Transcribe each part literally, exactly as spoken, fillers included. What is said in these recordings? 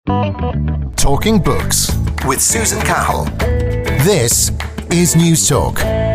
Talking Books with Susan Cahill. This is News Talk.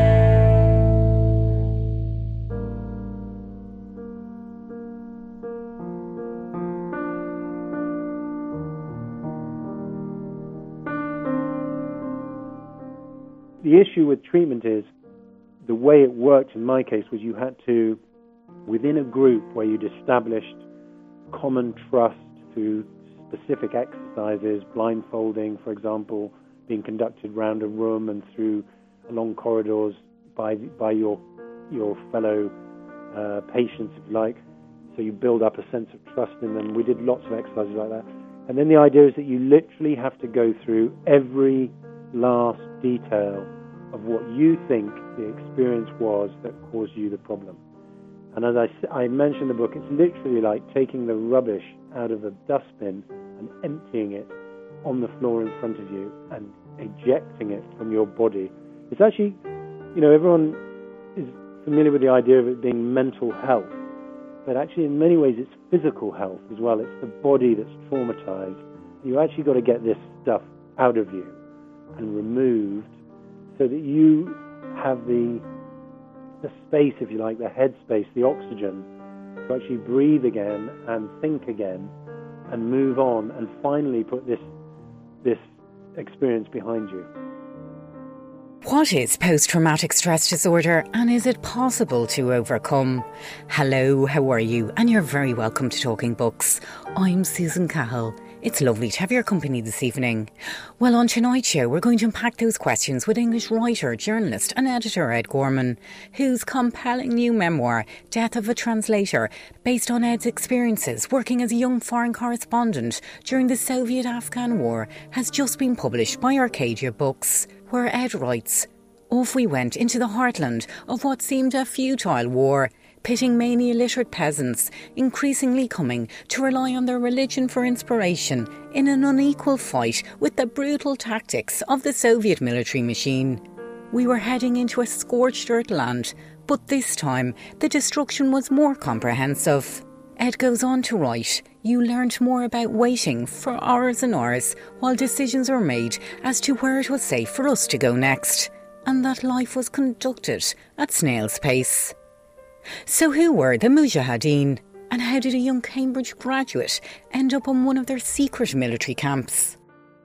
The issue with treatment is the way it worked in my case was you had to, within a group where you'd established common trust through specific exercises, blindfolding, for example, being conducted round a room and through along corridors by by your your fellow uh, patients, if you like. So you build up a sense of trust in them. We did lots of exercises like that. And then the idea is that you literally have to go through every last detail of what you think the experience was that caused you the problem. And as I, I mentioned in the book, it's literally like taking the rubbish out of a dustbin and emptying it on the floor in front of you and ejecting it from your body. It's actually, you know, everyone is familiar with the idea of it being mental health, but actually in many ways it's physical health as well. It's the body that's traumatized. You actually got to get this stuff out of you and removed so that you have the the space, if you like, the headspace, the oxygen to actually breathe again and think again and move on and finally put this this experience behind you. What is post-traumatic stress disorder and is it possible to overcome? Hello, how are you? And you're very welcome to Talking Books. I'm Susan Cahill. It's lovely to have your company this evening. Well, on tonight's show, we're going to unpack those questions with English writer, journalist and editor Ed Gorman, whose compelling new memoir, Death of a Translator, based on Ed's experiences working as a young foreign correspondent during the Soviet-Afghan War, has just been published by Arcadia Books, where Ed writes, "Off we went into the heartland of what seemed a futile war, pitting mainly illiterate peasants, increasingly coming to rely on their religion for inspiration in an unequal fight with the brutal tactics of the Soviet military machine. We were heading into a scorched earth land, but this time the destruction was more comprehensive." Ed goes on to write, "You learnt more about waiting for hours and hours while decisions were made as to where it was safe for us to go next, and that life was conducted at snail's pace." So who were the Mujahideen, and how did a young Cambridge graduate end up on one of their secret military camps?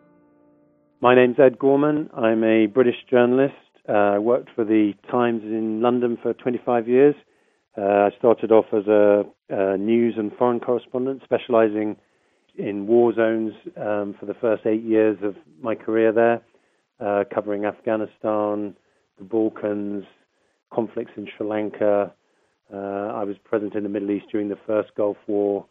My name's Ed Gorman. I'm a British journalist. Uh, I worked for the Times in London for twenty-five years. Uh, I started off as a, a news and foreign correspondent, specialising in war zones um, for the first eight years of my career there, uh, covering Afghanistan, the Balkans, conflicts in Sri Lanka. Uh, I was present in the Middle East during the first Gulf War,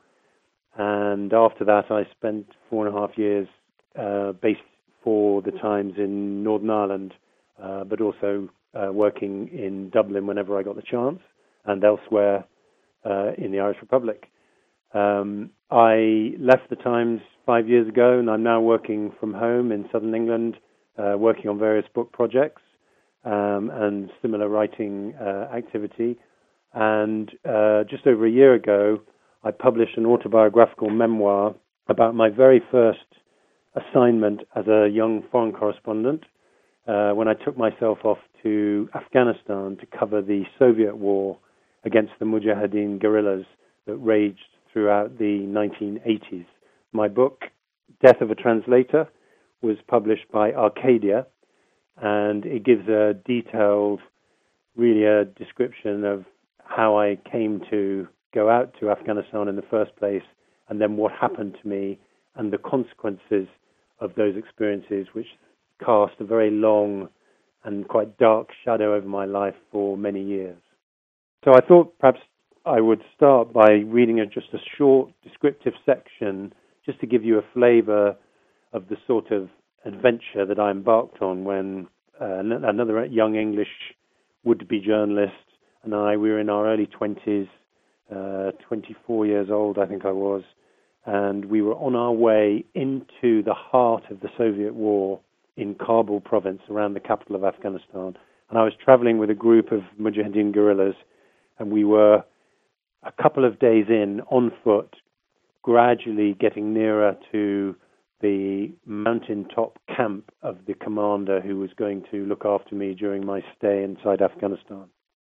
and after that I spent four and a half years uh, based for the Times in Northern Ireland, uh, but also uh, working in Dublin whenever I got the chance, and elsewhere uh, in the Irish Republic. Um, I left the Times five years ago, and I'm now working from home in southern England, uh, working on various book projects um, and similar writing uh, activity. And uh, just over a year ago, I published an autobiographical memoir about my very first assignment as a young foreign correspondent uh, when I took myself off to Afghanistan to cover the Soviet war against the Mujahideen guerrillas that raged throughout the nineteen eighties. My book, Death of a Translator, was published by Arcadia, and it gives a detailed, really a description of how I came to go out to Afghanistan in the first place, and then what happened to me and the consequences of those experiences, which cast a very long and quite dark shadow over my life for many years. So I thought perhaps I would start by reading a, just a short descriptive section just to give you a flavour of the sort of adventure that I embarked on when uh, another young English would-be journalist and I, we were in our early twenties, uh, twenty-four years old, I think I was, and we were on our way into the heart of the Soviet war in Kabul province, around the capital of Afghanistan. And I was traveling with a group of Mujahideen guerrillas, and we were a couple of days in, on foot, gradually getting nearer to the mountaintop camp of the commander who was going to look after me during my stay inside Afghanistan.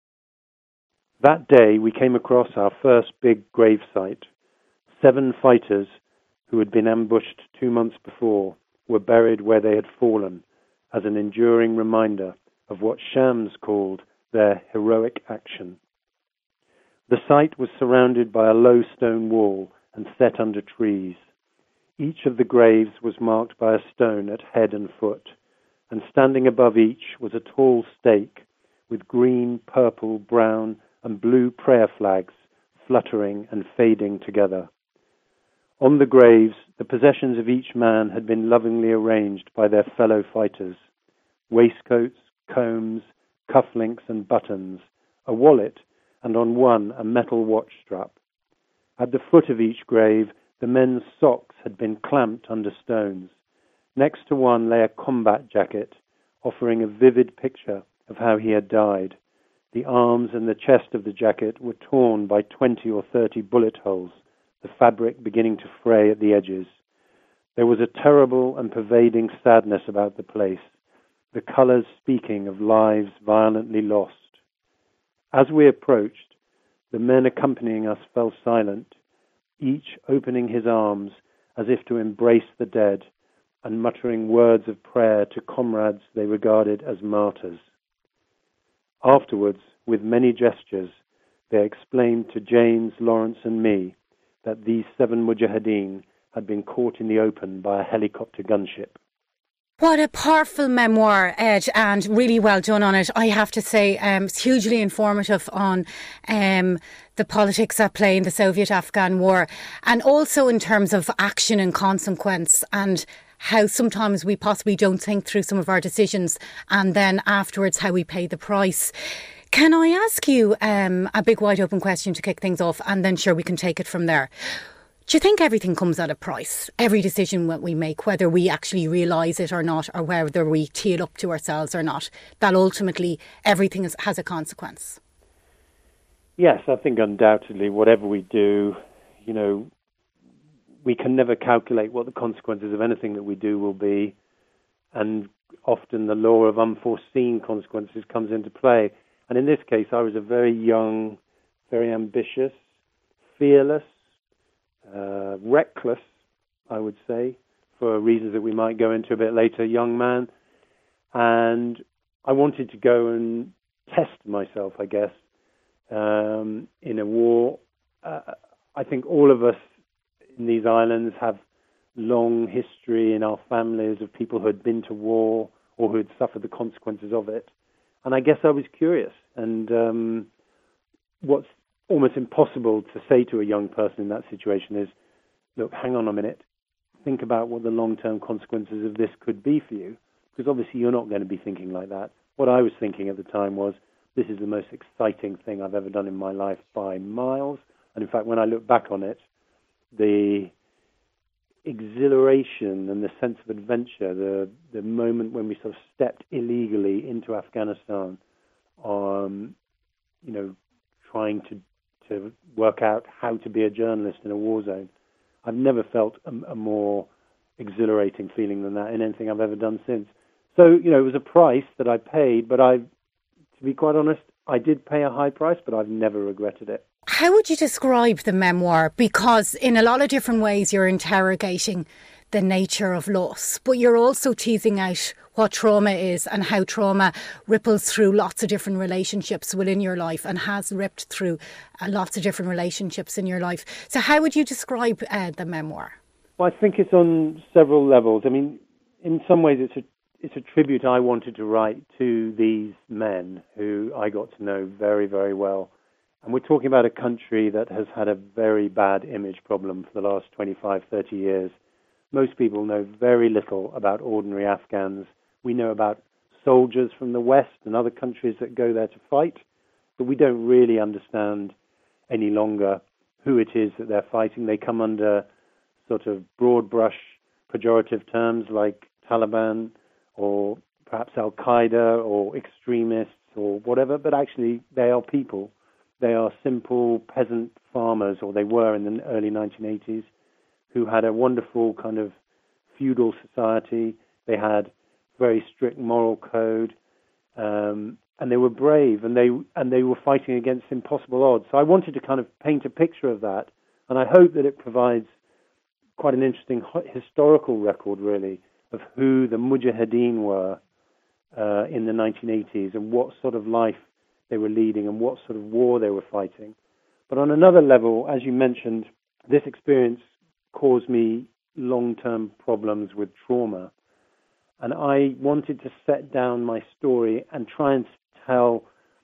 That day, we came across our first big grave site. Seven fighters who had been ambushed two months before were buried where they had fallen as an enduring reminder of what Shams called their heroic action. The site was surrounded by a low stone wall and set under trees. Each of the graves was marked by a stone at head and foot, and standing above each was a tall stake with green, purple, brown, and blue prayer flags fluttering and fading together. On the graves, the possessions of each man had been lovingly arranged by their fellow fighters: waistcoats, combs, cufflinks and buttons, a wallet, and on one a metal watch strap. At the foot of each grave, the men's socks had been clamped under stones. Next to one lay a combat jacket, offering a vivid picture of how he had died. The arms and the chest of the jacket were torn by twenty or thirty bullet holes, the fabric beginning to fray at the edges. There was a terrible and pervading sadness about the place, the colours speaking of lives violently lost. As we approached, the men accompanying us fell silent, each opening his arms as if to embrace the dead and muttering words of prayer to comrades they regarded as martyrs. Afterwards, with many gestures, they explained to James, Lawrence and me that these seven mujahideen had been caught in the open by a helicopter gunship. What a powerful memoir, Ed, and really well done on it. I have to say, um, it's hugely informative on um, the politics at play in the Soviet-Afghan war, and also in terms of action and consequence, and how sometimes we possibly don't think through some of our decisions, and then afterwards how we pay the price. Can I ask you um, a big wide open question to kick things off, and then sure we can take it from there? Do you think everything comes at a price? Every decision that we make, whether we actually realise it or not, or whether we tee it up to ourselves or not, that ultimately everything is, has a consequence? Yes, I think undoubtedly whatever we do, you know, we can never calculate what the consequences of anything that we do will be. And often the law of unforeseen consequences comes into play. And in this case, I was a very young, very ambitious, fearless, Uh, reckless, I would say, for reasons that we might go into a bit later, young man. And I wanted to go and test myself, I guess, um, in a war. Uh, I think all of us in these islands have long history in our families of people who had been to war or who had suffered the consequences of it. And I guess I was curious. And um, what's almost impossible to say to a young person in that situation is, look, hang on a minute, think about what the long-term consequences of this could be for you, because obviously you're not going to be thinking like that. What I was thinking at the time was, this is the most exciting thing I've ever done in my life by miles. And in fact, when I look back on it, the exhilaration and the sense of adventure, the the moment when we sort of stepped illegally into Afghanistan, um, you know, trying to to work out how to be a journalist in a war zone. I've never felt a, a more exhilarating feeling than that in anything I've ever done since. So, you know, it was a price that I paid, but I, to be quite honest, I did pay a high price, but I've never regretted it. How would you describe the memoir? Because in a lot of different ways you're interrogating the nature of loss, but you're also teasing out what trauma is and how trauma ripples through lots of different relationships within your life and has ripped through uh, lots of different relationships in your life. So how would you describe uh, the memoir? Well, I think it's on several levels. I mean, in some ways it's a it's a tribute I wanted to write to these men who I got to know very, very well. And we're talking about a country that has had a very bad image problem for the last twenty-five, thirty years. Most people know very little about ordinary Afghans. We know about soldiers from the West and other countries that go there to fight, but we don't really understand any longer who it is that they're fighting. They come under sort of broad brush pejorative terms like Taliban or perhaps Al-Qaeda or extremists or whatever, but actually they are people. They are simple peasant farmers, or they were in the early nineteen eighties, who had a wonderful kind of feudal society. They had very strict moral code, um, and they were brave, and they and they were fighting against impossible odds. So I wanted to kind of paint a picture of that, and I hope that it provides quite an interesting historical record, really, of who the Mujahideen were uh, in the nineteen eighties and what sort of life they were leading and what sort of war they were fighting. But on another level, as you mentioned, this experience caused me long-term problems with trauma. And I wanted to set down my story and try and tell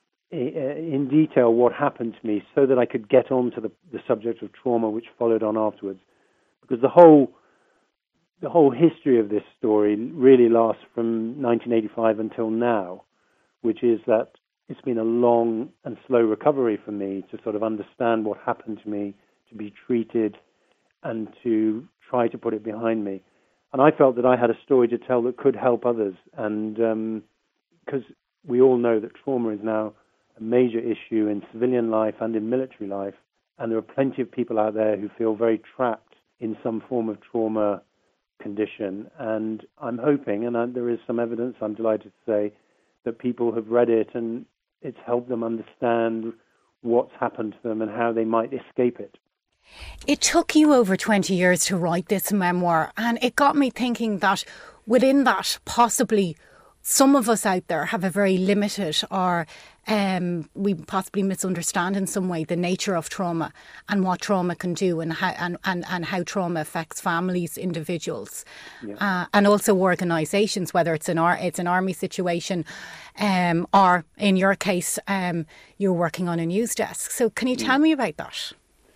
in detail what happened to me so that I could get on to the, the subject of trauma which followed on afterwards. Because the whole the whole history of this story really lasts from nineteen eighty-five until now, which is that it's been a long and slow recovery for me to sort of understand what happened to me, to be treated, and to try to put it behind me. And I felt that I had a story to tell that could help others. And because um, we all know that trauma is now a major issue in civilian life and in military life, and there are plenty of people out there who feel very trapped in some form of trauma condition. And I'm hoping, and I, there is some evidence, I'm delighted to say, that people have read it and it's helped them understand what's happened to them and how they might escape it. It took you over twenty years to write this memoir, and it got me thinking that within that, possibly some of us out there have a very limited or um, we possibly misunderstand in some way the nature of trauma and what trauma can do and how, and, and, and how trauma affects families, individuals, yeah. uh, and also organisations, whether it's an, ar- it's an army situation um, or, in your case, um, you're working on a news desk. So can you tell me about that?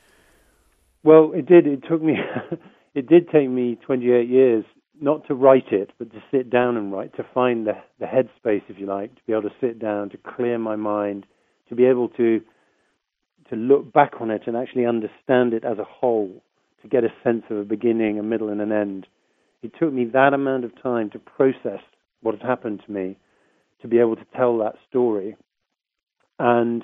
Well, it did. It took me, it did take me twenty-eight years not to write it, but to sit down and write, to find the, the headspace, if you like, to be able to sit down, to clear my mind, to be able to to look back on it and actually understand it as a whole, to get a sense of a beginning, a middle, and an end. It took me that amount of time to process what had happened to me, to be able to tell that story. And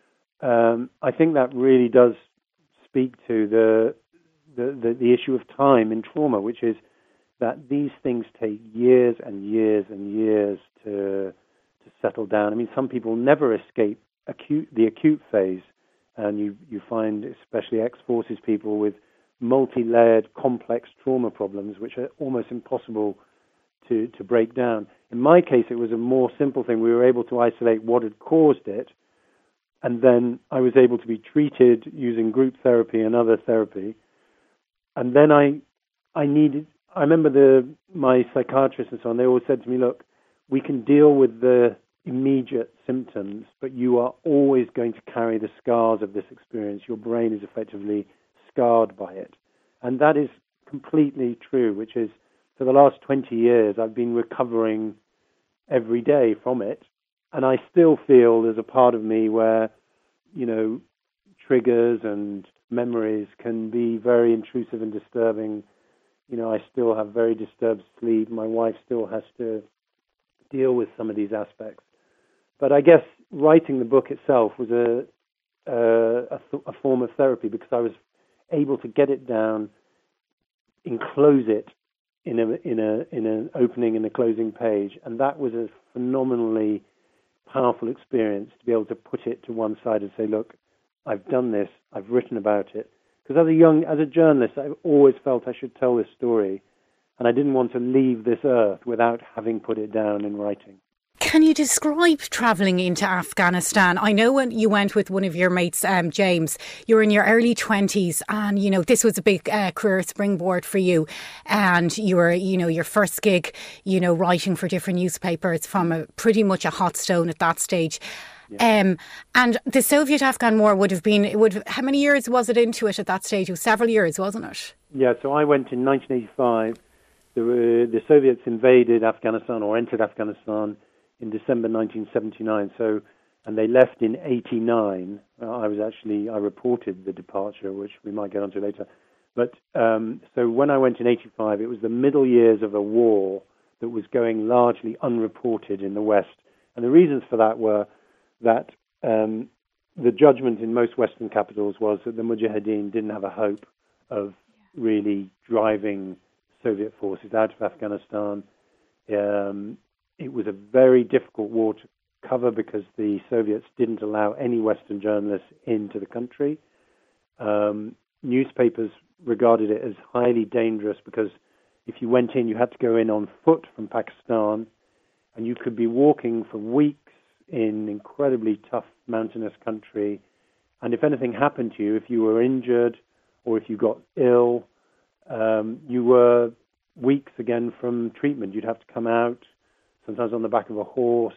um, I think that really does speak to the, the, the, the issue of time in trauma, which is that these things take years and years and years to to settle down. I mean, some people never escape acute the acute phase, and you, you find especially ex-forces people with multi-layered, complex trauma problems, which are almost impossible to, to break down. In my case, it was a more simple thing. We were able to isolate what had caused it, and then I was able to be treated using group therapy and other therapy. And then I I needed... I remember the my psychiatrist and so on, they always said to me, look, we can deal with the immediate symptoms, but you are always going to carry the scars of this experience. Your brain is effectively scarred by it. And that is completely true, which is for the last twenty years, I've been recovering every day from it. And I still feel there's a part of me where, you know, triggers and memories can be very intrusive and disturbing. You know, I still have very disturbed sleep. My wife still has to deal with some of these aspects. But I guess writing the book itself was a a, th- a form of therapy, because I was able to get it down, enclose it in a in a in an opening and a closing page, and that was a phenomenally powerful experience to be able to put it to one side and say, look, I've done this, I've written about it. Because as a young, as a journalist, I've always felt I should tell this story, and I didn't want to leave this earth without having put it down in writing. Can you describe travelling into Afghanistan? I know when you went with one of your mates, um, James, you were in your early twenties, and, you know, this was a big uh, career springboard for you. And you were, you know, your first gig, you know, writing for different newspapers from a pretty much a hot stone at that stage. Yeah. Um, and the Soviet-Afghan war would have been, it would, how many years was it into it at that stage? It was several years, wasn't it? Yeah, so I went in nineteen eighty-five. The, uh, the Soviets invaded Afghanistan or entered Afghanistan in December nineteen seventy-nine. So, and they left in eighty-nine. Uh, I was actually, I reported the departure, which we might get onto later. But um, so when I went in eighty-five, it was the middle years of a war that was going largely unreported in the West. And the reasons for that were that um, the judgment in most Western capitals was that the Mujahideen didn't have a hope of really driving Soviet forces out of Afghanistan. Um, it was a very difficult war to cover because the Soviets didn't allow any Western journalists into the country. Um, newspapers regarded it as highly dangerous because if you went in, you had to go in on foot from Pakistan, and you could be walking for weeks in incredibly tough mountainous country. And if anything happened to you, if you were injured or if you got ill, um, you were weeks again from treatment. You'd have to come out, sometimes on the back of a horse.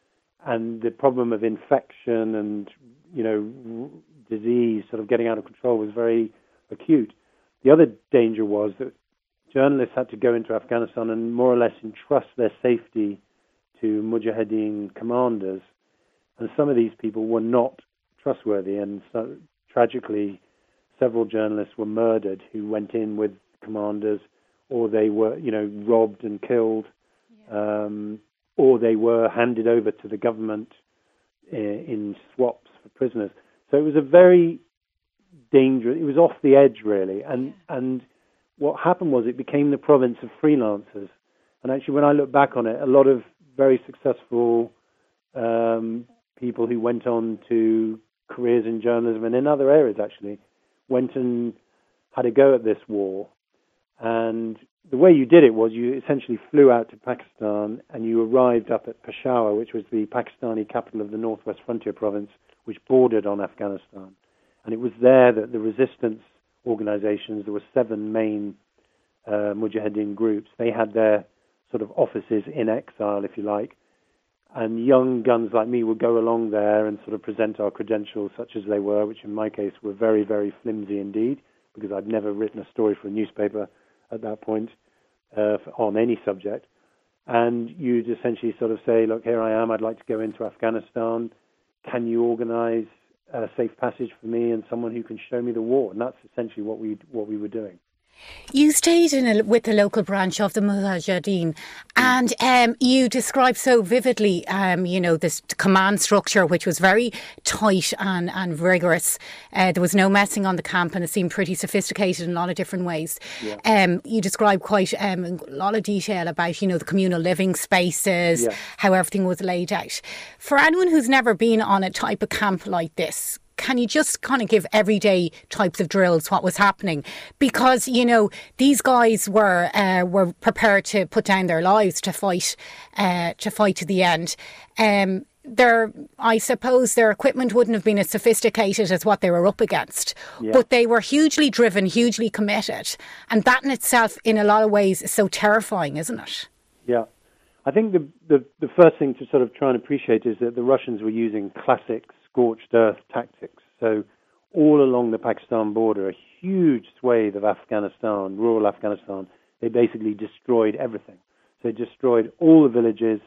And the problem of infection and, you know, disease sort of getting out of control was very acute. The other danger was that journalists had to go into Afghanistan and more or less entrust their safety to Mujahideen commanders. And some of these people were not trustworthy. And so, tragically, several journalists were murdered who went in with commanders, or they were, you know, robbed and killed, yeah. um, or they were handed over to the government in, in swaps for prisoners. So it was a very dangerous, it was off the edge, really. And, yeah. and what happened was it became the province of freelancers. And actually, when I look back on it, a lot of very successful um, people who went on to careers in journalism and in other areas, actually, went and had a go at this war. And the way you did it was you essentially flew out to Pakistan and you arrived up at Peshawar, which was the Pakistani capital of the Northwest Frontier Province, which bordered on Afghanistan. And it was there that the resistance organizations, there were seven main uh, Mujahideen groups, they had their sort of offices in exile, if you like. And young guns like me would go along there and sort of present our credentials, such as they were, which in my case were very, very flimsy indeed, because I'd never written a story for a newspaper at that point uh, on any subject. And you'd essentially sort of say, look, here I am, I'd like to go into Afghanistan. Can you organize a safe passage for me and someone who can show me the war? And that's essentially what we what we were doing. You stayed in a, with the local branch of the Mujahideen, and um, you described so vividly, um, you know, this command structure, which was very tight and, and rigorous. Uh, there was no messing on the camp, and it seemed pretty sophisticated in a lot of different ways. Yeah. Um, you described quite um, a lot of detail about, you know, the communal living spaces, yeah. how everything was laid out. For anyone who's never been on a type of camp like this, can you just kind of give everyday types of drills what was happening? Because, you know, these guys were uh, were prepared to put down their lives to fight uh, to fight to the end. Um, their, I suppose their equipment wouldn't have been as sophisticated as what they were up against, yeah. but they were hugely driven, hugely committed. And that in itself, in a lot of ways, is so terrifying, isn't it? Yeah. I think the, the, the first thing to sort of try and appreciate is that the Russians were using classic scorched earth tactics. So all along the Pakistan border, a huge swathe of Afghanistan, rural Afghanistan, they basically destroyed everything. So they destroyed all the villages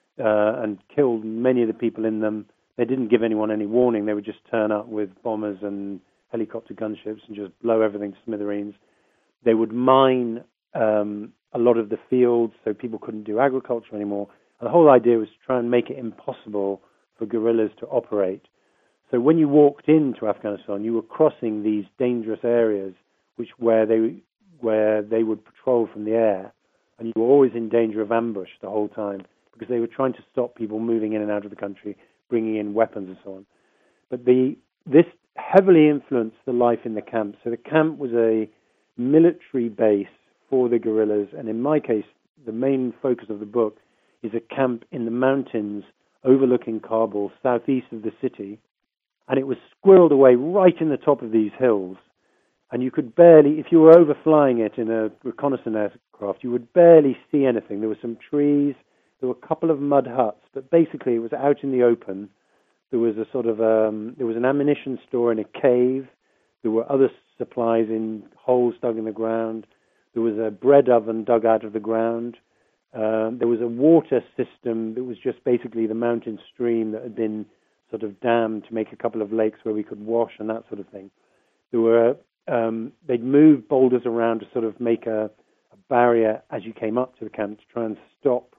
uh, and killed many of the people in them. They didn't give anyone any warning. They would just turn up with bombers and helicopter gunships and just blow everything to smithereens. They would mine um, a lot of the fields so people couldn't do agriculture anymore. And the whole idea was to try and make it impossible for guerrillas to operate. So when you walked into Afghanistan, you were crossing these dangerous areas, which where they where they would patrol from the air, and you were always in danger of ambush the whole time because they were trying to stop people moving in and out of the country, bringing in weapons and so on. But the this heavily influenced the life in the camp. So the camp was a military base for the guerrillas, and in my case, the main focus of the book is a camp in the mountains overlooking Kabul, southeast of the city. And it was squirreled away right in the top of these hills. And you could barely, if you were overflying it in a reconnaissance aircraft, you would barely see anything. There were some trees, there were a couple of mud huts, but basically it was out in the open. There was a sort of, um, there was an ammunition store in a cave. There were other supplies in holes dug in the ground. There was a bread oven dug out of the ground. Um, there was a water system that was just basically the mountain stream that had been sort of dammed to make a couple of lakes where we could wash and that sort of thing. There were um, they'd moved boulders around to sort of make a, a barrier as you came up to the camp to try and stop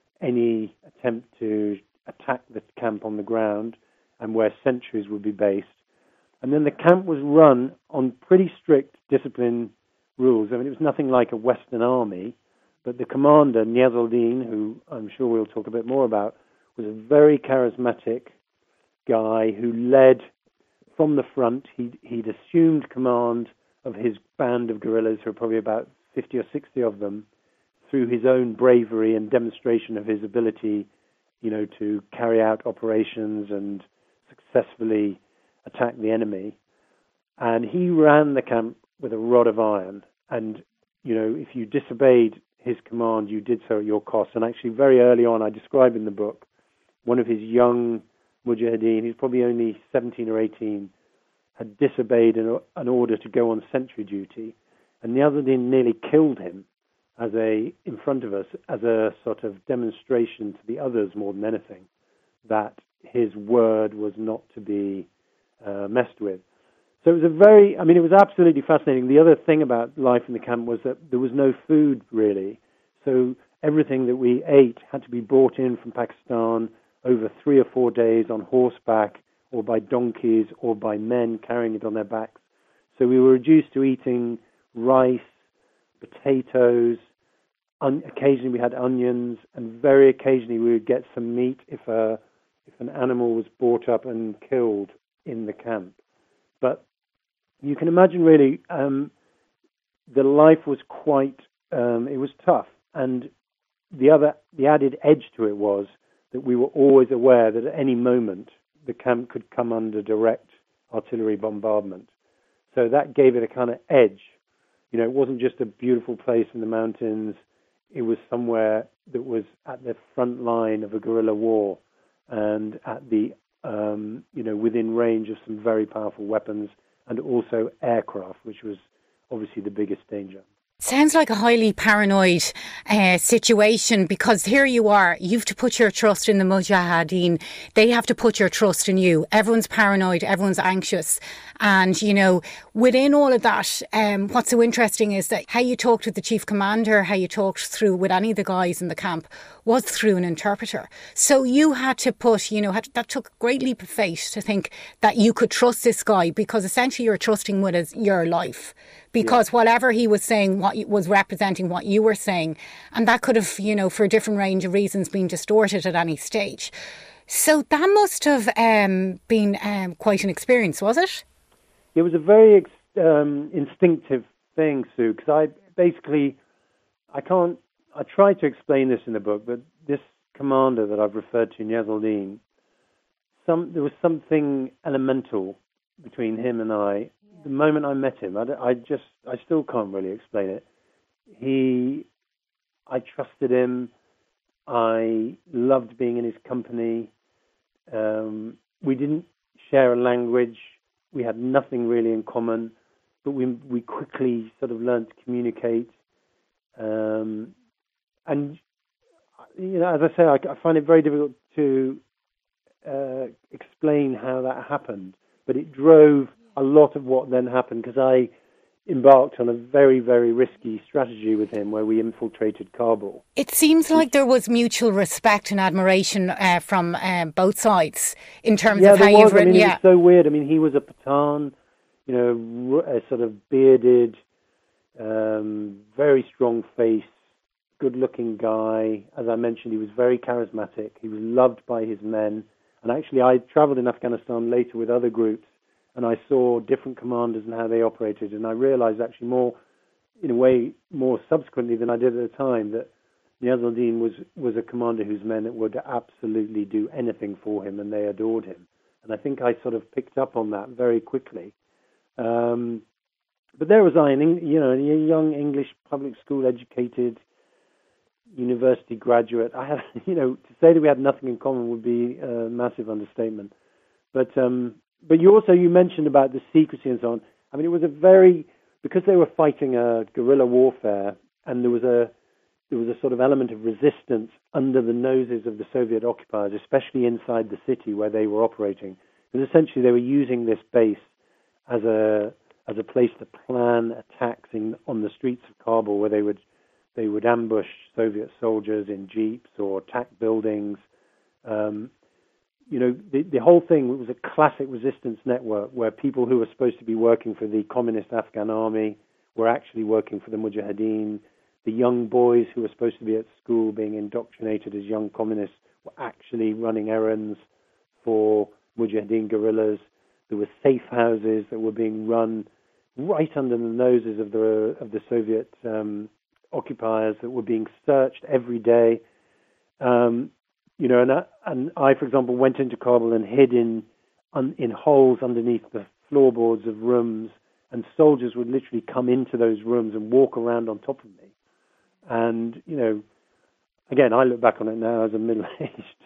any attempt to attack the camp on the ground and where sentries would be based. And then the camp was run on pretty strict discipline rules. I mean, it was nothing like a Western army, but the commander, Niaz al-Din, who I'm sure we'll talk a bit more about, was a very charismatic guy who led from the front. He'd, he'd assumed command of his band of guerrillas, who were probably about fifty or sixty of them, through his own bravery and demonstration of his ability, you know, to carry out operations and successfully attack the enemy. And he ran the camp with a rod of iron. And, you know, if you disobeyed his command, you did so at your cost. And actually, very early on, I describe in the book, one of his young mujahideen, he's probably only seventeen or eighteen, had disobeyed an, an order to go on sentry duty. And Niaz al-Din nearly killed him as a, in front of us, as a sort of demonstration to the others more than anything, that his word was not to be uh, messed with. So it was a very, I mean, it was absolutely fascinating. The other thing about life in the camp was that there was no food, really. So everything that we ate had to be brought in from Pakistan over three or four days on horseback or by donkeys or by men carrying it on their backs. So we were reduced to eating rice, potatoes, un- occasionally we had onions, and very occasionally we would get some meat if, a, if an animal was brought up and killed in the camp. But you can imagine, really, um, the life was quite, um, it was tough. And the other, the added edge to it was that we were always aware that at any moment the camp could come under direct artillery bombardment. So that gave it a kind of edge. You know, it wasn't just a beautiful place in the mountains. It was somewhere that was at the front line of a guerrilla war and at the, um, you know, within range of some very powerful weapons, and also aircraft, which was obviously the biggest danger. Sounds like a highly paranoid uh, situation, because here you are, you've to put your trust in the Mujahideen. They have to put your trust in you. Everyone's paranoid, everyone's anxious. And, you know, within all of that, um, what's so interesting is that how you talked with the chief commander, how you talked through with any of the guys in the camp was through an interpreter. So you had to put, you know, had, that took a great leap of faith to think that you could trust this guy, because essentially you're trusting with his, your life. Because yeah. whatever he was saying what was representing what you were saying. And that could have, you know, for a different range of reasons, been distorted at any stage. So that must have um, been um, quite an experience, was it? It was a very um, instinctive thing, Sue, because I basically, I can't, I tried to explain this in the book, but this commander that I've referred to, Niaz al-Din, some, there was something elemental between him and I. The moment I met him, I, I just, I still can't really explain it. He, I trusted him. I loved being in his company. Um, we didn't share a language. We had nothing really in common, but we we quickly sort of learned to communicate. Um, and you know, as I say, I, I find it very difficult to uh, explain how that happened, but it drove a lot of what then happened, because I embarked on a very, very risky strategy with him where we infiltrated Kabul. It seems like there was mutual respect and admiration uh, from uh, both sides in terms yeah, of how was. you've written. I mean, yeah, it was so weird. I mean, he was a Pathan, you know, a sort of bearded, um, very strong face, good-looking guy. As I mentioned, he was very charismatic. He was loved by his men. And actually, I traveled in Afghanistan later with other groups, and I saw different commanders and how they operated, and I realized actually more, in a way, more subsequently than I did at the time, that Niaz al-Din was, was a commander whose men would absolutely do anything for him, and they adored him. And I think I sort of picked up on that very quickly. Um, but there was I, an, you know, a young English public school educated university graduate. I had, you know, to say that we had nothing in common would be a massive understatement. But um, But you also, you mentioned about the secrecy and so on. I mean, it was a very, because they were fighting a guerrilla warfare, and there was a there was a sort of element of resistance under the noses of the Soviet occupiers, especially inside the city where they were operating. Because essentially they were using this base as a as a place to plan attacks in, on the streets of Kabul, where they would they would ambush Soviet soldiers in jeeps or attack buildings. Um, You know, the, the whole thing was a classic resistance network where people who were supposed to be working for the communist Afghan army were actually working for the Mujahideen. The young boys who were supposed to be at school being indoctrinated as young communists were actually running errands for Mujahideen guerrillas. There were safe houses that were being run right under the noses of the of the Soviet um, occupiers that were being searched every day. Um, you know, and I, and I, for example, went into Kabul and hid in un, in holes underneath the floorboards of rooms, and soldiers would literally come into those rooms and walk around on top of me. And, you know, again, I look back on it now as a middle-aged,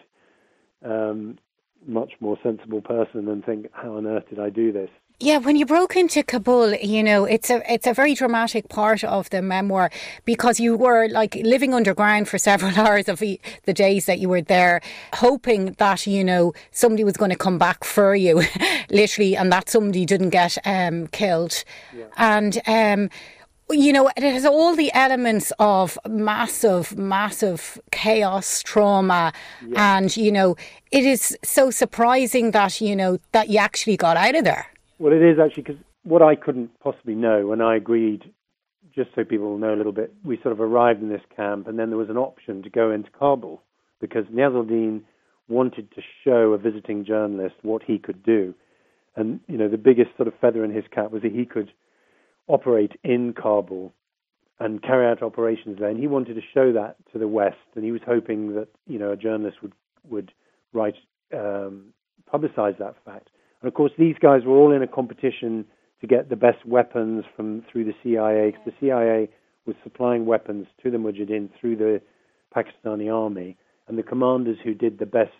um, much more sensible person and think, how on earth did I do this? Yeah, when you broke into Kabul, you know, it's a it's a very dramatic part of the memoir, because you were like living underground for several hours of the days that you were there, hoping that, you know, somebody was going to come back for you, literally, and that somebody didn't get um, killed. Yeah. And, um, you know, it has all the elements of massive, massive chaos, trauma. Yeah. And, you know, it is so surprising that, you know, that you actually got out of there. Well, it is actually, because what I couldn't possibly know when I agreed, just so people know a little bit, we sort of arrived in this camp, and then there was an option to go into Kabul, because Niaz al-Din wanted to show a visiting journalist what he could do. And, you know, the biggest sort of feather in his cap was that he could operate in Kabul and carry out operations there. And he wanted to show that to the West, and he was hoping that, you know, a journalist would, would write, um, publicize that fact. And of course, these guys were all in a competition to get the best weapons from through the C I A, because the C I A was supplying weapons to the Mujahideen through the Pakistani army, and the commanders who did the best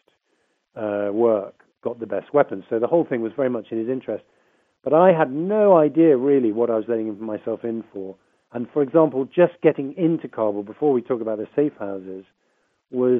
uh, work got the best weapons. So the whole thing was very much in his interest. But I had no idea really what I was letting myself in for. And for example, just getting into Kabul, before we talk about the safe houses, was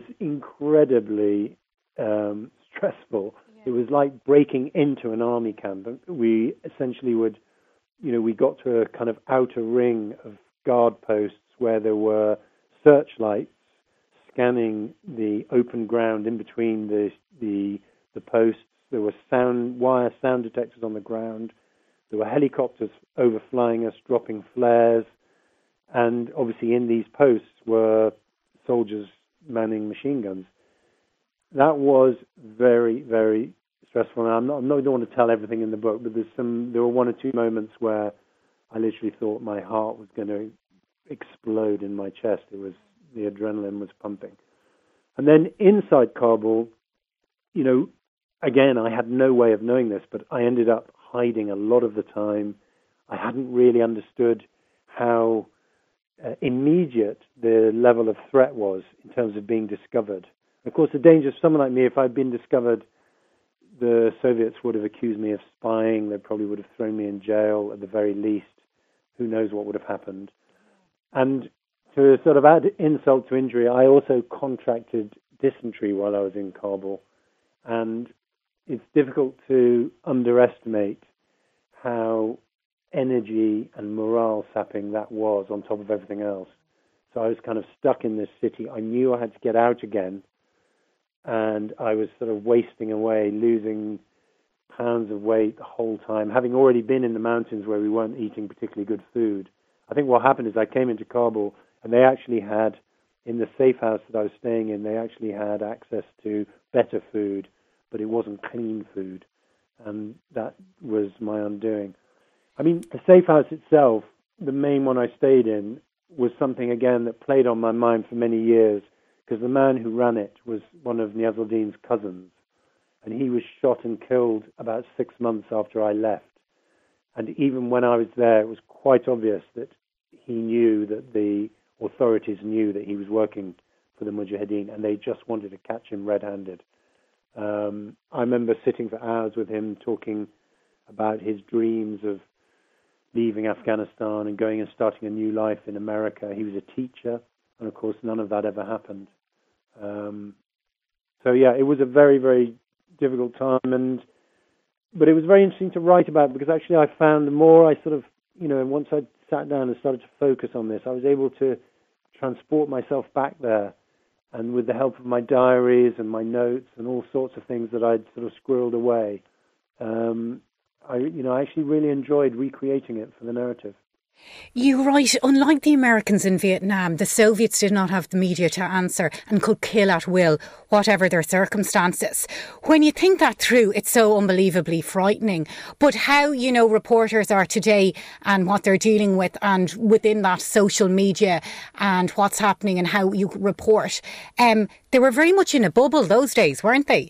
incredibly um, stressful. It was like breaking into an army camp. We essentially would, you know, we got to a kind of outer ring of guard posts where there were searchlights scanning the open ground in between the the, the posts. There were sound wire sound detectors on the ground. There were helicopters overflying us, dropping flares. And obviously in these posts were soldiers manning machine guns. That was very, very stressful. Now, I'm not, I'm not, I don't want to tell everything in the book, but there's some. There were one or two moments where I literally thought my heart was going to explode in my chest. It was, the adrenaline was pumping. And then inside Kabul, you know, again, I had no way of knowing this, but I ended up hiding a lot of the time. I hadn't really understood how uh, immediate the level of threat was in terms of being discovered. Of course, the danger of someone like me, if I'd been discovered, the Soviets would have accused me of spying. They probably would have thrown me in jail at the very least. Who knows what would have happened. And to sort of add insult to injury, I also contracted dysentery while I was in Kabul. And it's difficult to underestimate how energy and morale sapping that was on top of everything else. So I was kind of stuck in this city. I knew I had to get out again. And I was sort of wasting away, losing pounds of weight the whole time, having already been in the mountains where we weren't eating particularly good food. I think what happened is I came into Kabul, and they actually had, in the safe house that I was staying in, they actually had access to better food, but it wasn't clean food. And that was my undoing. I mean, the safe house itself, the main one I stayed in, was something, again, that played on my mind for many years, because the man who ran it was one of Niaz al-Din's cousins, and he was shot and killed about six months after I left. And even when I was there, it was quite obvious that he knew, that the authorities knew that he was working for the Mujahideen, and they just wanted to catch him red-handed. Um, I remember sitting for hours with him talking about his dreams of leaving Afghanistan and going and starting a new life in America. He was a teacher, and of course none of that ever happened. Um, so yeah, it was a very, very difficult time, and but it was very interesting to write about, because actually I found the more I sort of, you know, once I sat down and started to focus on this, I was able to transport myself back there, and with the help of my diaries and my notes and all sorts of things that I'd sort of squirreled away, um, I, you know, I actually really enjoyed recreating it for the narrative. You're right. Unlike the Americans in Vietnam, the Soviets did not have the media to answer and could kill at will, whatever their circumstances. When you think that through, it's so unbelievably frightening. But how, you know, reporters are today and what they're dealing with, and within that social media and what's happening and how you report, um, they were very much in a bubble those days, weren't they?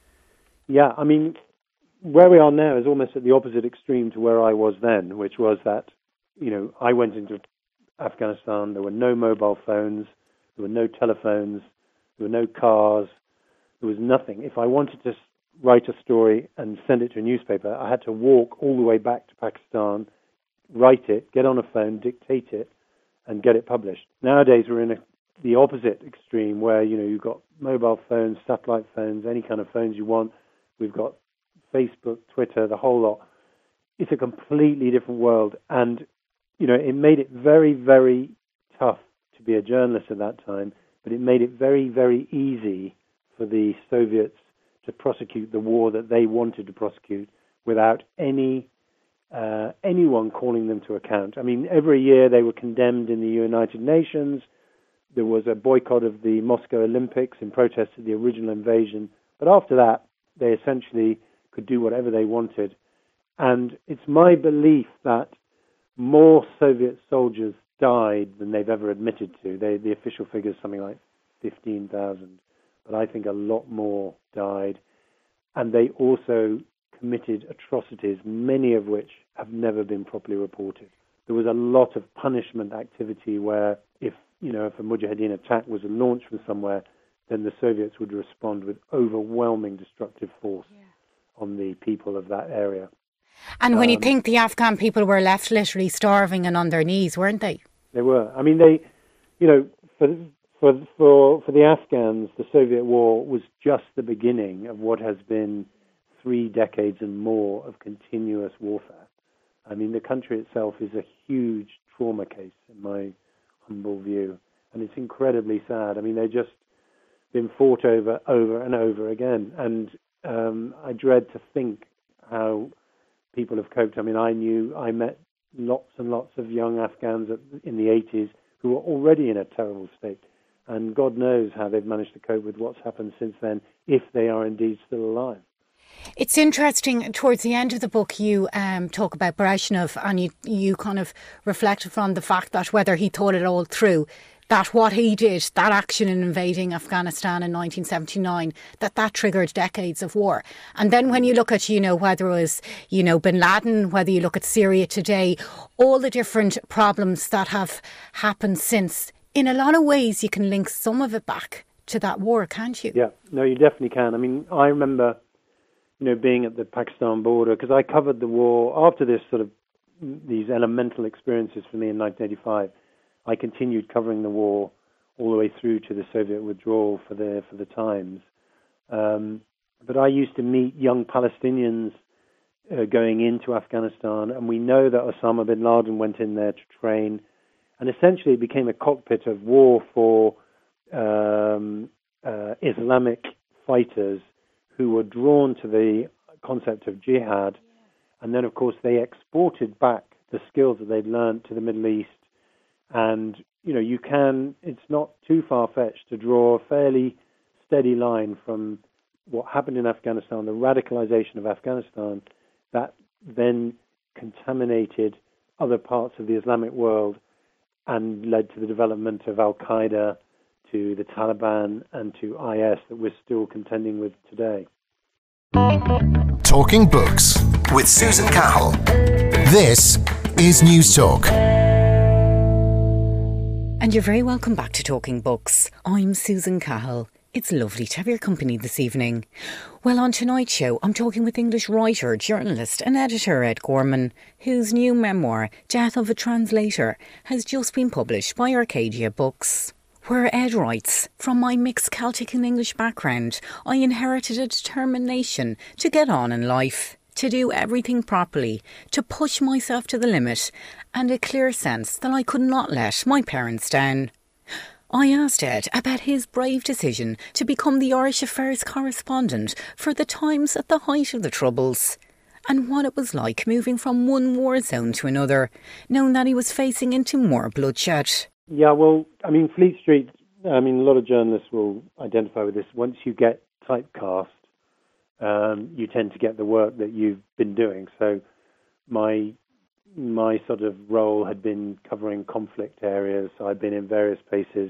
Yeah, I mean, where we are now is almost at the opposite extreme to where I was then, which was that, you know, I went into Afghanistan, there were no mobile phones, there were no telephones, there were no cars, there was nothing. If I wanted to write a story and send it to a newspaper, I had to walk all the way back to Pakistan, write it, get on a phone, dictate it, and get it published. Nowadays, we're in a, the opposite extreme where, you know, you've got mobile phones, satellite phones, any kind of phones you want. We've got Facebook, Twitter, the whole lot. It's a completely different world. And you know, it made it very, very tough to be a journalist at that time, but it made it very, very easy for the Soviets to prosecute the war that they wanted to prosecute without any uh, anyone calling them to account. I mean, every year they were condemned in the United Nations. There was a boycott of the Moscow Olympics in protest to the original invasion. But after that, they essentially could do whatever they wanted. And it's my belief that more Soviet soldiers died than they've ever admitted to. They, the official figure is something like fifteen thousand, but I think a lot more died. And they also committed atrocities, many of which have never been properly reported. There was a lot of punishment activity where if, you know, if a Mujahideen attack was launched from somewhere, then the Soviets would respond with overwhelming destructive force yeah. on the people of that area. And when um, you think the Afghan people were left literally starving and on their knees, weren't they? They were. I mean, they, you know, for for for for the Afghans, the Soviet war was just the beginning of what has been three decades and more of continuous warfare. I mean, the country itself is a huge trauma case, in my humble view, and it's incredibly sad. I mean, they've just been fought over, over and over again, and um, I dread to think how people have coped. I mean, I knew, I met lots and lots of young Afghans in the eighties who were already in a terrible state. And God knows how they've managed to cope with what's happened since then, if they are indeed still alive. It's interesting, towards the end of the book, you um, talk about Brezhnev, and you, you kind of reflected on the fact that whether he thought it all through, that what he did, that action in invading Afghanistan in nineteen seventy-nine, that that triggered decades of war. And then when you look at, you know, whether it was, you know, bin Laden, whether you look at Syria today, all the different problems that have happened since, in a lot of ways you can link some of it back to that war, can't you? Yeah, no, you definitely can. I mean, I remember, you know, being at the Pakistan border, because I covered the war after this sort of, these elemental experiences for me in nineteen eighty-five. I continued covering the war all the way through to the Soviet withdrawal for the for the Times. Um, but I used to meet young Palestinians uh, going into Afghanistan, and we know that Osama bin Laden went in there to train, and essentially it became a cockpit of war for um, uh, Islamic fighters who were drawn to the concept of jihad, and then of course they exported back the skills that they'd learned to the Middle East. And, you know, you can, it's not too far-fetched to draw a fairly steady line from what happened in Afghanistan, the radicalization of Afghanistan, that then contaminated other parts of the Islamic world and led to the development of Al-Qaeda, to the Taliban, and to I S that we're still contending with today. Talking Books with Susan Cahill. This is News Talk. And you're very welcome back to Talking Books. I'm Susan Cahill. It's lovely to have your company this evening. Well, on tonight's show, I'm talking with English writer, journalist and editor Ed Gorman, whose new memoir, Death of a Translator, has just been published by Arcadia Books. Where Ed writes, from my mixed Celtic and English background, I inherited a determination to get on in life, to do everything properly, to push myself to the limit, and a clear sense that I could not let my parents down. I asked Ed about his brave decision to become the Irish Affairs correspondent for the Times at the height of the Troubles. and what it was like moving from one war zone to another, knowing that he was facing into more bloodshed. Yeah, well, I mean, Fleet Street, I mean, a lot of journalists will identify with this. Once you get typecast, um, you tend to get the work that you've been doing. So my my sort of role had been covering conflict areas. So I'd been in various places.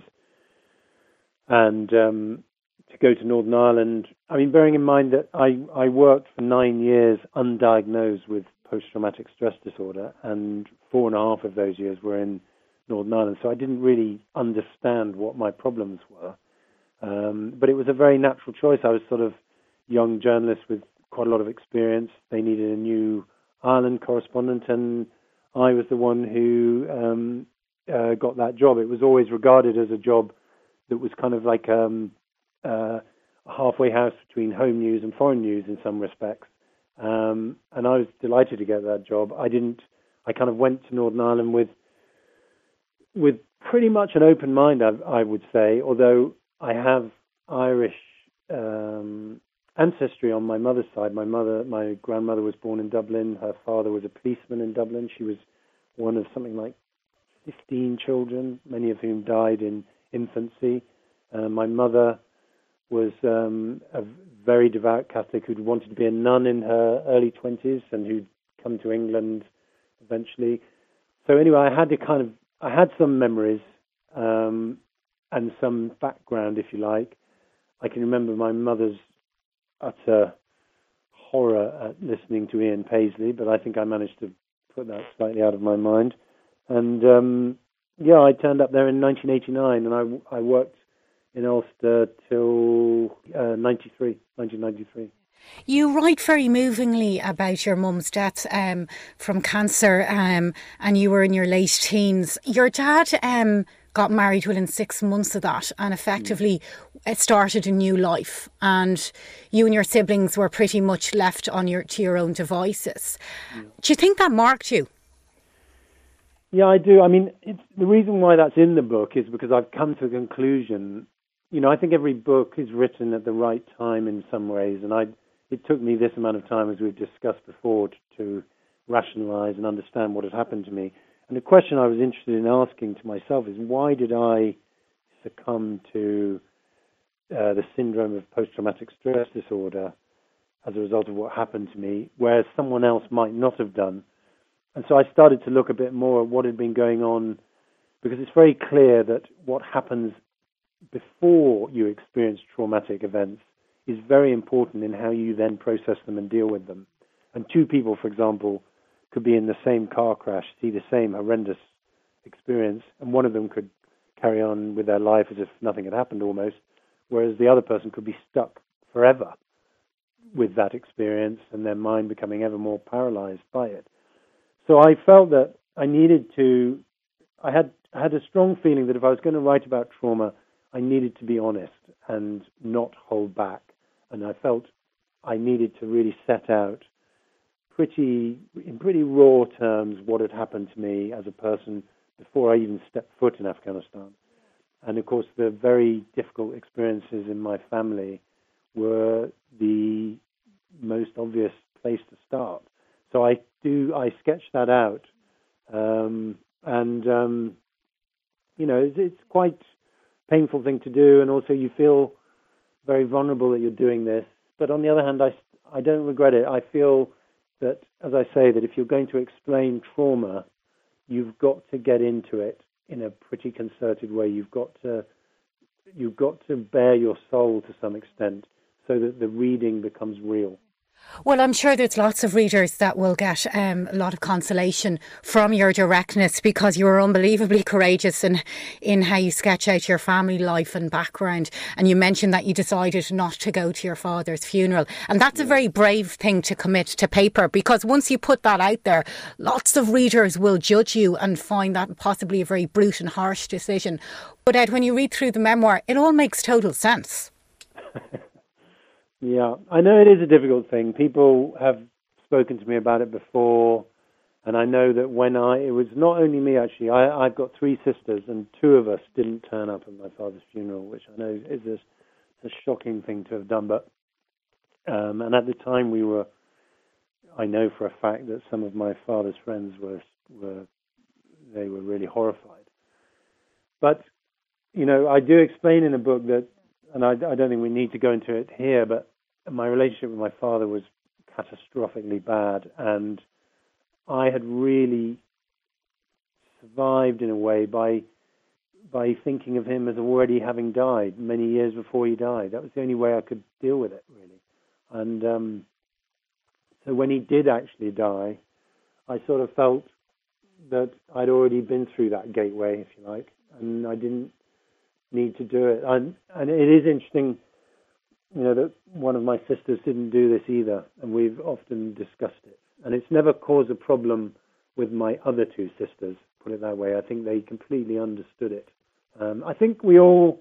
And um, to go to Northern Ireland, I mean, bearing in mind that I, I worked for nine years undiagnosed with post-traumatic stress disorder, and four and a half of those years were in Northern Ireland. So I didn't really understand what my problems were. Um, but it was a very natural choice. I was sort of young journalist with quite a lot of experience. They needed a new Ireland correspondent, and I was the one who um, uh, got that job. It was always regarded as a job that was kind of like um, uh, a halfway house between home news and foreign news in some respects. Um, and I was delighted to get that job. I didn't. I kind of went to Northern Ireland with with pretty much an open mind, I, I would say, although I have Irish um, ancestry on my mother's side. My mother, my grandmother was born in Dublin. Her father was a policeman in Dublin. She was one of something like fifteen children, many of whom died in infancy. Uh, my mother was um, a very devout Catholic who'd wanted to be a nun in her early twenties and who'd come to England eventually. So anyway, I had to kind of, I had some memories um, and some background, if you like. I can remember my mother's utter horror at listening to Ian Paisley, but I think I managed to put that slightly out of my mind. And um, yeah, I turned up there in nineteen eighty-nine, and I, I worked in Ulster till uh, ninety-three, nineteen ninety-three. You write very movingly about your mum's death um, from cancer, um, and you were in your late teens. Your dad um, got married within six months of that and effectively mm. started a new life, and you and your siblings were pretty much left on your to your own devices. Mm. Do you think that marked you? Yeah, I do. I mean, it's, the reason why that's in the book is because I've come to the conclusion, you know, I think every book is written at the right time in some ways, and I it took me this amount of time, as we've discussed before, to, to rationalize and understand what had happened to me. And the question I was interested in asking to myself is, why did I succumb to uh, the syndrome of post-traumatic stress disorder as a result of what happened to me, whereas someone else might not have done? And so I started to look a bit more at what had been going on, because it's very clear that what happens before you experience traumatic events is very important in how you then process them and deal with them. And two people, for example, could be in the same car crash, see the same horrendous experience, and one of them could carry on with their life as if nothing had happened almost, whereas the other person could be stuck forever with that experience and their mind becoming ever more paralyzed by it. So I felt that I needed to, I had, I had a strong feeling that if I was going to write about trauma, I needed to be honest and not hold back. And I felt I needed to really set out pretty, in pretty raw terms, what had happened to me as a person before I even stepped foot in Afghanistan. And of course, the very difficult experiences in my family were the most obvious place to start. So I do, I sketched that out. Um, and, um, you know, it's, it's quite a painful thing to do. And also you feel very vulnerable that you're doing this. But on the other hand, I, I don't regret it. I feel that, as I say, that if you're going to explain trauma, you've got to get into it in a pretty concerted way. You've got to, you've got to bare your soul to some extent so that the reading becomes real. Well, I'm sure there's lots of readers that will get um, a lot of consolation from your directness, because you were unbelievably courageous in, in how you sketch out your family life and background. And you mentioned that you decided not to go to your father's funeral. And that's yeah. a very brave thing to commit to paper, because once you put that out there, lots of readers will judge you and find that possibly a very brute and harsh decision. But Ed, when you read through the memoir, it all makes total sense. Yeah, I know it is a difficult thing. People have spoken to me about it before, and I know that when I, it was not only me actually, I, I've got three sisters, and two of us didn't turn up at my father's funeral, which I know is a, a shocking thing to have done. But um, and at the time we were, I know for a fact that some of my father's friends were were they were really horrified. But you know, I do explain in the book that, and I, I don't think we need to go into it here, but my relationship with my father was catastrophically bad, and I had really survived in a way by by thinking of him as already having died many years before he died. That was the only way I could deal with it, really. And um, so when he did actually die, I sort of felt that I'd already been through that gateway, if you like, and I didn't need to do it. And, and it is interesting, you know, that one of my sisters didn't do this either, and we've often discussed it. And it's never caused a problem with my other two sisters, put it that way. I think they completely understood it. Um, I think we all,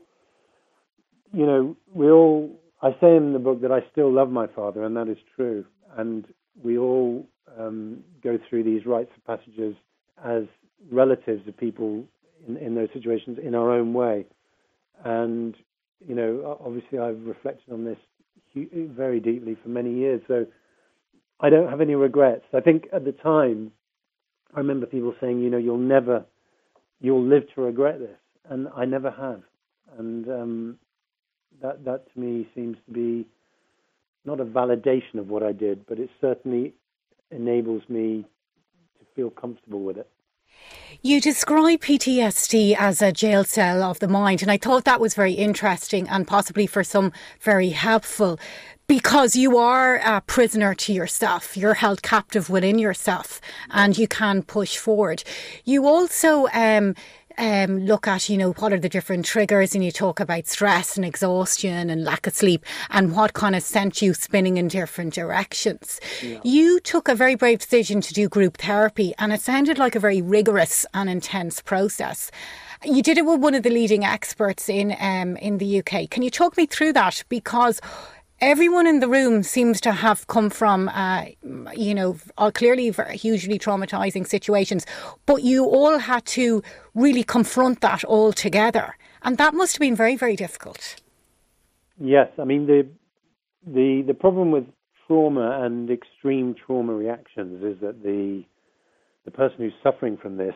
you know, we all, I say in the book that I still love my father, and that is true. And we all um, go through these rites of passages as relatives of people in, in those situations in our own way. And, you know, obviously I've reflected on this very deeply for many years, so I don't have any regrets. I think at the time, I remember people saying, you know, you'll never, you'll live to regret this. And I never have. And um, that, that to me seems to be not a validation of what I did, but it certainly enables me to feel comfortable with it. You describe P T S D as a jail cell of the mind, and I thought that was very interesting and possibly for some very helpful, because you are a prisoner to yourself. You're held captive within yourself, and you can push forward. You also um, um, look at, you know, what are the different triggers, and you talk about stress and exhaustion and lack of sleep and what kind of sent you spinning in different directions. Yeah. You took a very brave decision to do group therapy, and it sounded like a very rigorous and intense process. You did it with one of the leading experts in um, in the U K. Can you talk me through that? Because everyone in the room seems to have come from, uh, you know, clearly very hugely traumatizing situations, but you all had to really confront that all together. And that must have been very, very difficult. Yes. I mean, the the the problem with trauma and extreme trauma reactions is that the the person who's suffering from this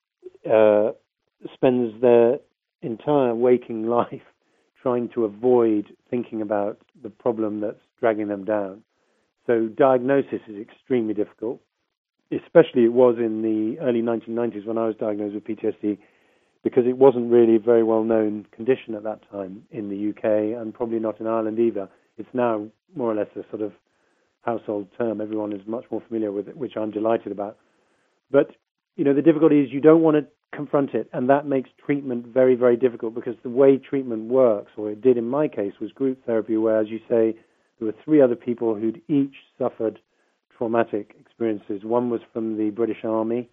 uh, spends their entire waking life trying to avoid thinking about the problem that's dragging them down. So diagnosis is extremely difficult, especially it was in the early nineteen nineties when I was diagnosed with P T S D, because it wasn't really a very well-known condition at that time in the U K, and probably not in Ireland either. It's now more or less a sort of household term. Everyone is much more familiar with it, which I'm delighted about. But, you know, the difficulty is you don't want to confront it, and that makes treatment very, very difficult, because the way treatment works, or it did in my case, was group therapy, where, as you say, there were three other people who'd each suffered traumatic experiences. One was from the British Army.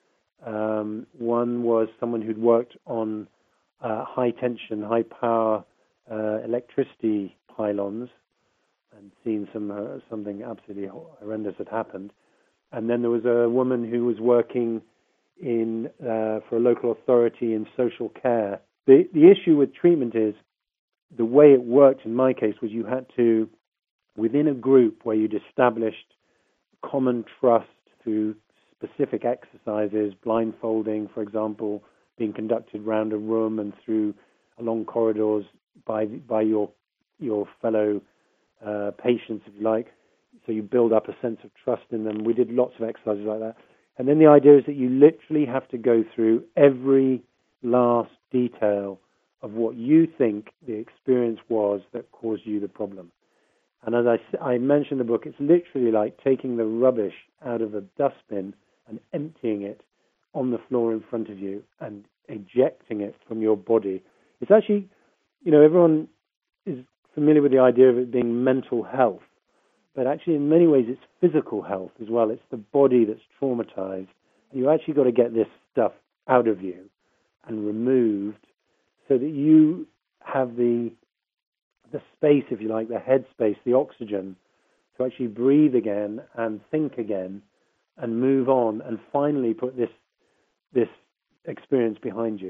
Um, one was someone who'd worked on uh, high-tension, high-power uh, electricity pylons and seen some uh, something absolutely horrendous had happened. And then there was a woman who was working in uh, for a local authority in social care. The the issue with treatment is the way it worked in my case was you had to, within a group where you'd established common trust through specific exercises, blindfolding, for example, being conducted round a room and through along corridors by by your your fellow uh, patients, if you like. So you build up a sense of trust in them. We did lots of exercises like that. And then the idea is that you literally have to go through every last detail of what you think the experience was that caused you the problem. And as I, I mentioned in the book, it's literally like taking the rubbish out of a dustbin and emptying it on the floor in front of you and ejecting it from your body. It's actually, you know, everyone is familiar with the idea of it being mental health. But actually, in many ways, it's physical health as well. It's the body that's traumatized. And you actually got to get this stuff out of you and removed so that you have the the space, if you like, the headspace, the oxygen to actually breathe again and think again and move on and finally put this this experience behind you.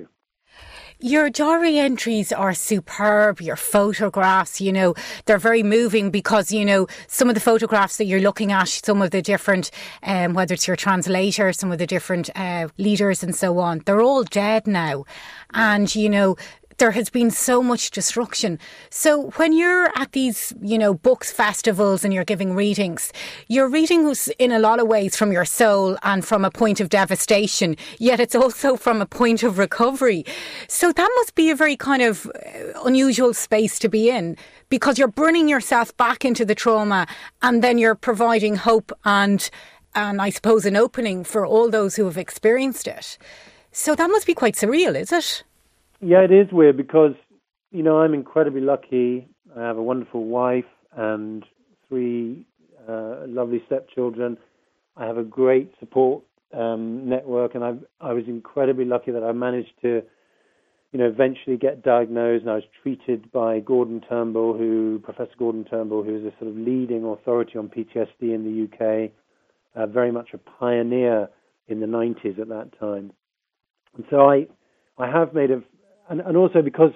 Your diary entries are superb. Your photographs, you know, they're very moving because, you know, some of the photographs that you're looking at, some of the different, um, whether it's your translator, some of the different uh, leaders and so on, they're all dead now. And, you know, there has been so much destruction. So when you're at these, you know, books festivals and you're giving readings, you're reading in a lot of ways from your soul and from a point of devastation, yet it's also from a point of recovery. So that must be a very kind of unusual space to be in, because you're bringing yourself back into the trauma and then you're providing hope and, and I suppose an opening for all those who have experienced it. So that must be quite surreal, is it? Yeah, it is weird because, you know, I'm incredibly lucky. I have a wonderful wife and three uh, lovely stepchildren. I have a great support um, network, and I I was incredibly lucky that I managed to, you know, eventually get diagnosed, and I was treated by Gordon Turnbull, who Professor Gordon Turnbull, who is a sort of leading authority on P T S D in the U K, uh, very much a pioneer in the nineties at that time. And so I I have made a And, and also because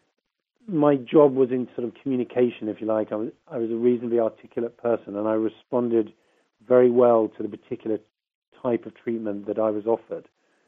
my job was in sort of communication, if you like, I was, I was a reasonably articulate person, and I responded very well to the particular type of treatment that I was offered.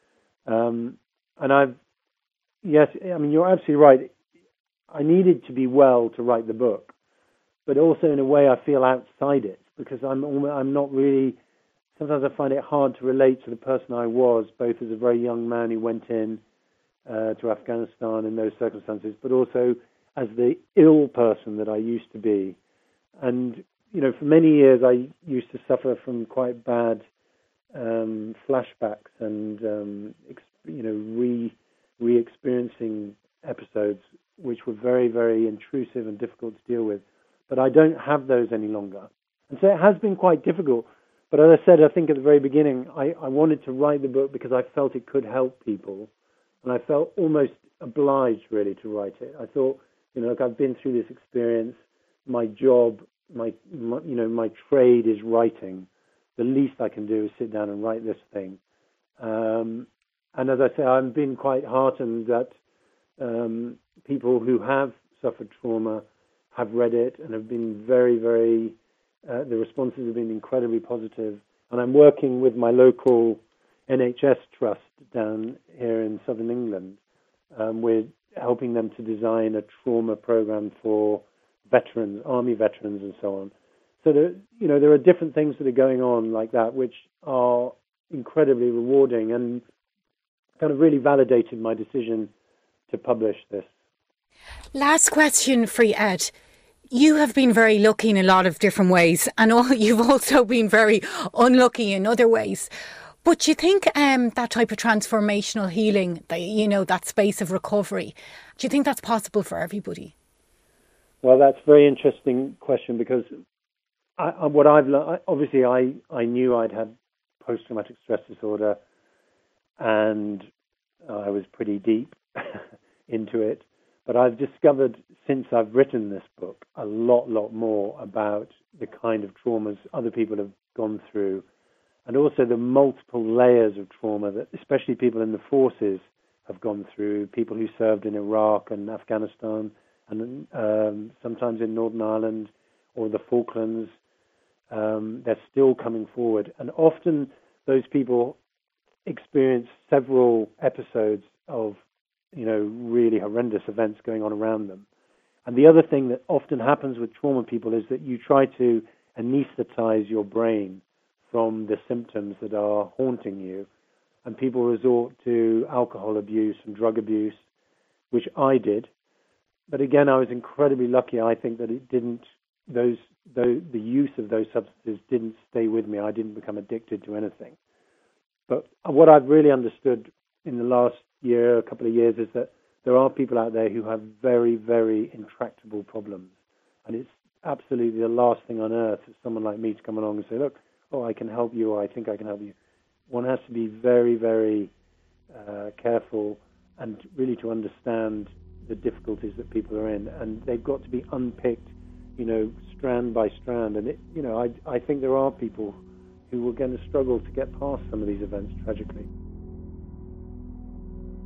Um, and I've, yes, I mean, you're absolutely right. I needed to be well to write the book, but also in a way I feel outside it, because I'm, I'm not really, sometimes I find it hard to relate to the person I was, both as a very young man who went in Uh, to Afghanistan in those circumstances, but also as the ill person that I used to be. And, you know, for many years I used to suffer from quite bad um, flashbacks and, um, ex- you know, re, re-experiencing episodes which were very, very intrusive and difficult to deal with. But I don't have those any longer. And so it has been quite difficult. But as I said, I think at the very beginning, I, I wanted to write the book because I felt it could help people. And I felt almost obliged, really, to write it. I thought, you know, look, I've been through this experience. My job, my, my, you know, my trade is writing. The least I can do is sit down and write this thing. Um, and as I say, I've been quite heartened that um, people who have suffered trauma have read it and have been very, very, uh, the responses have been incredibly positive. And I'm working with my local N H S trust down here in southern England. Um, we're helping them to design a trauma program for veterans, army veterans, and so on. So there, you know, there are different things that are going on like that, which are incredibly rewarding and kind of really validated my decision to publish this. Last question for you, Ed. You have been very lucky in a lot of different ways, and all, you've also been very unlucky in other ways. But do you think um, that type of transformational healing, that, you know, that space of recovery, do you think that's possible for everybody? Well, that's a very interesting question because I, I, what I've learned, obviously I, I knew I'd had post-traumatic stress disorder and I was pretty deep into it. But I've discovered since I've written this book a lot, lot more about the kind of traumas other people have gone through, and also the multiple layers of trauma that especially people in the forces have gone through, people who served in Iraq and Afghanistan and um, sometimes in Northern Ireland or the Falklands. Um, they're still coming forward. And often those people experience several episodes of, you know, really horrendous events going on around them. And the other thing that often happens with trauma people is that you try to anesthetize your brain from the symptoms that are haunting you. And people resort to alcohol abuse and drug abuse, which I did. But again, I was incredibly lucky, I think, that it didn't, those, those the use of those substances didn't stay with me. I didn't become addicted to anything. But what I've really understood in the last year, a couple of years, is that there are people out there who have very, very intractable problems. And it's absolutely the last thing on earth for someone like me to come along and say, look, oh, I can help you, or I think I can help you. One has to be very, very uh, careful and really to understand the difficulties that people are in. And they've got to be unpicked, you know, strand by strand. And, it, you know, I, I think there are people who are going to struggle to get past some of these events, tragically.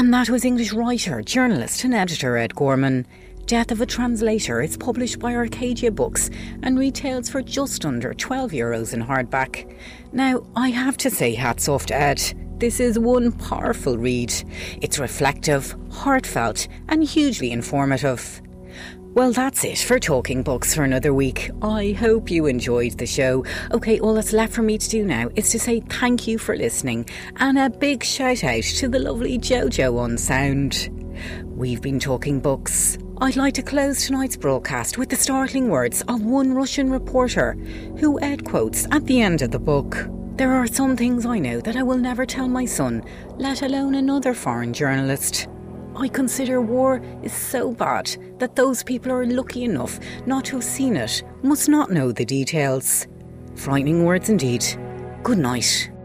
And that was English writer, journalist and editor Ed Gorman. Death of a Translator is published by Arcadia Books and retails for just under twelve euros in hardback. Now, I have to say hats off to Ed. This is one powerful read. It's reflective, heartfelt and hugely informative. Well, that's it for Talking Books for another week. I hope you enjoyed the show. OK, all that's left for me to do now is to say thank you for listening and a big shout out to the lovely Jojo on sound. We've been talking books. I'd like to close tonight's broadcast with the startling words of one Russian reporter who Ed quotes at the end of the book. There are some things I know that I will never tell my son, let alone another foreign journalist. I consider war is so bad that those people who are lucky enough not to have seen it must not know the details. Frightening words indeed. Good night.